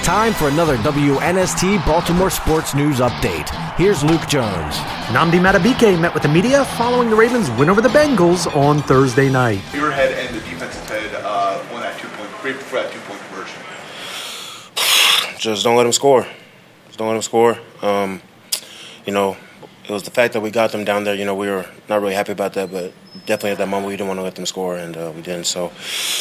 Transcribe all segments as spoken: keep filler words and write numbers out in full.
time for another W N S T Baltimore Sports News Update. Here's Luke Jones. Nnamdi Madubuike met with the media following the Ravens' win over the Bengals on Thursday night. Your head and the defensive head uh, on that two-point, great for that two-point conversion. Just don't let them score. Just don't let them score. Um, you know, it was the fact that we got them down there. You know, we were not really happy about that, but definitely at that moment we didn't want to let them score, and uh, we didn't. So,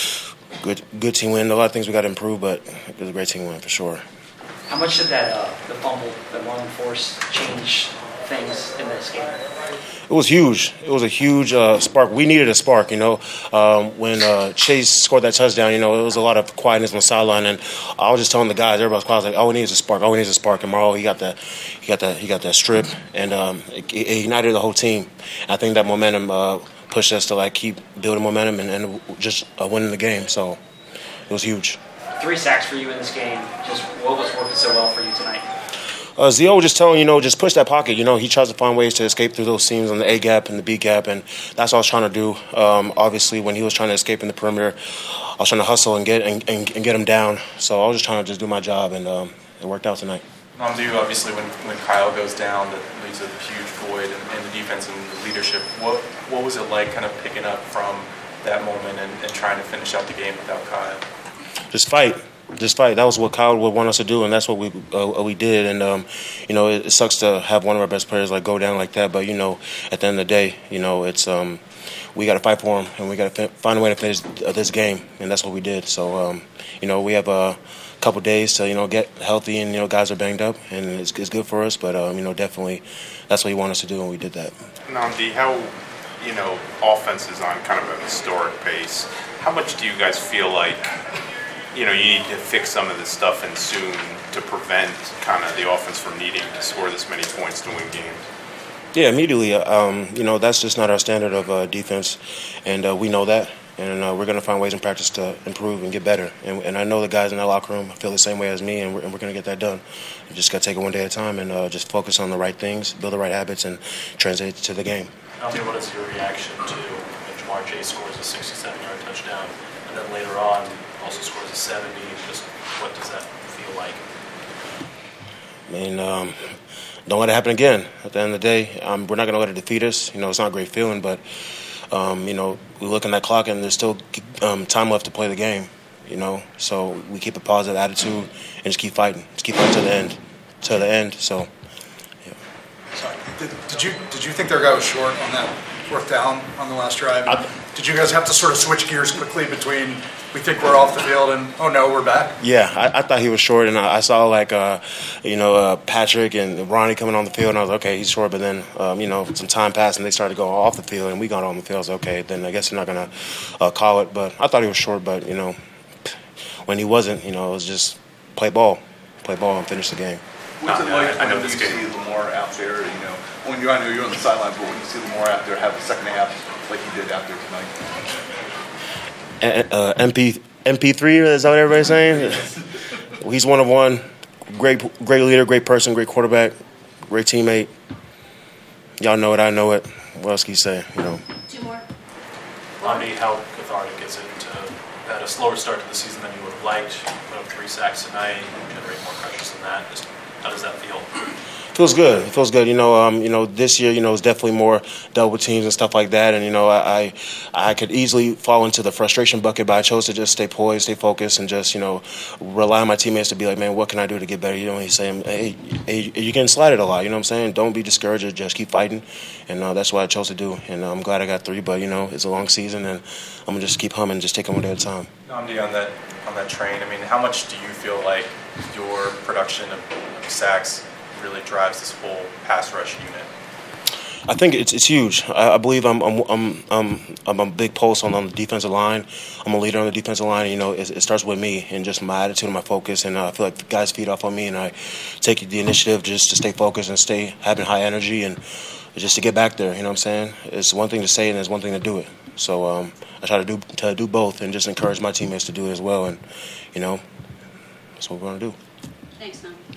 good, good team win. A lot of things we got to improve, but it was a great team win for sure. How much did that uh, the fumble that Marlon forced change things in this game? It was huge. It was a huge uh, spark. We needed a spark, you know. Um, when uh, Chase scored that touchdown, you know, it was a lot of quietness on the sideline, and I was just telling the guys, everybody was quiet, I was like, all we need is a spark. All we need is a spark. And Marlo, he got that, he got that, he got that strip, and um, it, it ignited the whole team. I think that momentum uh, pushed us to like keep building momentum and, and just uh, winning the game. So it was huge. Three sacks for you in this game. Just what was working so well for you tonight? Uh, Zio was just telling, you know, just push that pocket. You know, he tries to find ways to escape through those seams on the A gap and the B gap, and that's what I was trying to do. Um, obviously, when he was trying to escape in the perimeter, I was trying to hustle and get and, and, and get him down. So I was just trying to just do my job, and um, it worked out tonight. Nnamdi, obviously, when, when Kyle goes down, that leaves a huge void in, in the defense and the leadership. What what was it like kind of picking up from that moment and, and trying to finish out the game without Kyle? Just fight. Just fight. That was what Kyle would want us to do, and that's what we uh, we did. And um, you know, it, it sucks to have one of our best players like go down like that. But you know, at the end of the day, you know, it's um, we got to fight for him, and we got to fi- find a way to finish uh, this game, and that's what we did. So um, you know, we have a couple days to you know get healthy, and you know, guys are banged up, and it's, it's good for us. But um, you know, definitely, that's what he wanted us to do, and we did that. Nnamdi, how you know, offense is on kind of a historic pace. How much do you guys feel like? You know, you need to fix some of this stuff and soon to prevent kind of the offense from needing to score this many points to win games. Yeah, immediately. Um, you know, that's just not our standard of uh, defense, and uh, we know that. And uh, we're going to find ways in practice to improve and get better. And, and I know the guys in that locker room feel the same way as me, and we're, and we're going to get that done. We just got to take it one day at a time and uh, just focus on the right things, build the right habits, and translate it to the game. Nnamdi, what is your reaction to when Ja'Marr Chase scores a sixty-seven-yard touchdown, and then later on also scores a seventy? Just what does that feel like? I mean, um, don't let it happen again. At the end of the day, um, we're not going to let it defeat us. You know, it's not a great feeling, but, um, you know, we look at that clock and there's still um, time left to play the game, you know. So we keep a positive attitude and just keep fighting. Just keep fighting to the end. To the end, so, yeah. Sorry. Did, did you did you think their guy was short on that fourth down on the last drive? I, did you guys have to sort of switch gears quickly between we think we're off the field and oh no, we're back? Yeah, I, I thought he was short, and I, I saw like uh, you know uh, Patrick and Ronnie coming on the field, and I was like, okay, he's short. But then um, you know some time passed, and they started going off the field, and we got on the field. I was like, okay, then I guess they're not gonna uh, call it. But I thought he was short, but you know when he wasn't, you know it was just play ball, play ball, and finish the game. What's it like I know when you this see game. Lamar out there? You know, when you're I know you're on the sidelines, but when you see Lamar out there have the second half like he did out there tonight. Uh, M P M P three is that what everybody's saying? Well, he's one of one. Great, great leader, great person, great quarterback, great teammate. Y'all know it, I know it. What else can you say? You know. Two more. Nnamdi, how cathartic is it to had a slower start to the season than you would have liked? Put up three sacks tonight, generate more pressures than that. Just how does that feel? Feels good. It feels good. You know, um, you know, this year, you know, it's definitely more double teams and stuff like that. And you know, I, I could easily fall into the frustration bucket, but I chose to just stay poised, stay focused, and just you know, rely on my teammates to be like, man, what can I do to get better? You know, he's saying, hey, hey you're getting slighted a lot. You know what I'm saying? Don't be discouraged. Just keep fighting. And uh, that's what I chose to do. And uh, I'm glad I got three. But you know, it's a long season, and I'm gonna just keep humming, just take them one day at a time. Nnamdi, on that on that train, I mean, how much do you feel like your production of sacks really drives this whole pass rush unit? I think it's it's huge. I, I believe I'm I'm I'm I'm I'm a big pulse on, on the defensive line. I'm a leader on the defensive line. And, you know, it, it starts with me and just my attitude and my focus. And uh, I feel like the guys feed off on me, and I take the initiative just to stay focused and stay having high energy and just to get back there. You know what I'm saying? It's one thing to say and it's one thing to do it. So um, I try to do to do both and just encourage my teammates to do it as well. And you know, that's what we're gonna do. Thanks, Nnamdi.